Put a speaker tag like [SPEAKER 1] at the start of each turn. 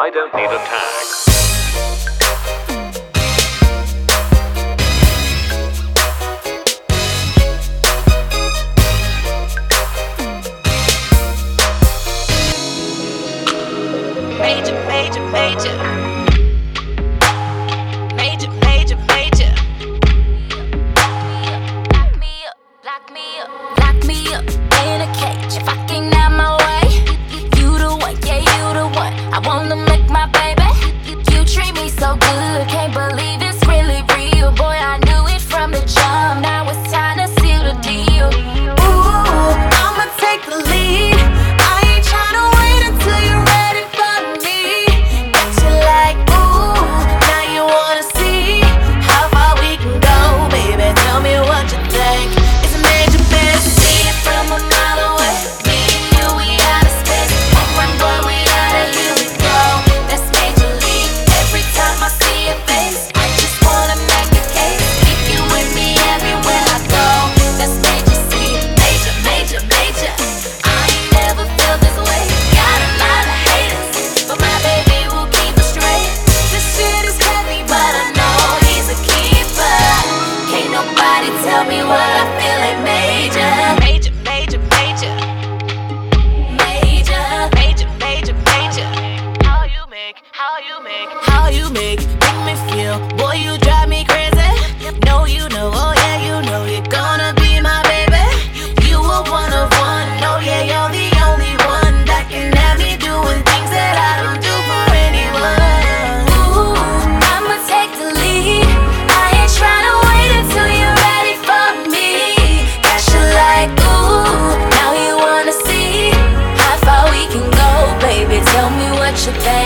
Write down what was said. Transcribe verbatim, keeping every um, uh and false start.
[SPEAKER 1] I don't need a tag.
[SPEAKER 2] Major, major, major. Major, major, major. Lock me up, lock me up, lock me up in a cage. If I can't have my way, you the one, yeah, you the one. I wanna make my baby. You treat me so good, can't believe it's really real. Boy, I knew it from the jump. Now it's time to seal the deal. Ooh, I'ma take the lead. I ain't tryna wait until you're ready for me. Got you like, ooh, now you wanna see how far we can go, baby. Tell me what you think. It's a major bet. See it from a mile away. Me and you, we out of space. Home run, boy, we out of here we go. That's major league. Every time I see your face, I just wanna make a case. Keep you with me everywhere I go. That's major C. Major, major, major. I ain't never felt this way. Got a lot of haters, but my baby will keep it straight. This shit is heavy, but I know he's a keeper. Can't nobody tell me what I feel like. Major, major, major, major. Major, major, major, major. How you make, how you make, how you make, make me feel. Boy, you drive me crazy. No, you know, oh yeah, you know you're gonna be my baby. You are one of one, oh yeah, you're the only one that can have me doing things that I don't do for anyone. Ooh, I'ma take the lead. I ain't tryna wait until you're ready for me. Got you like, ooh, now you wanna see how far we can go, baby. Tell me what you think.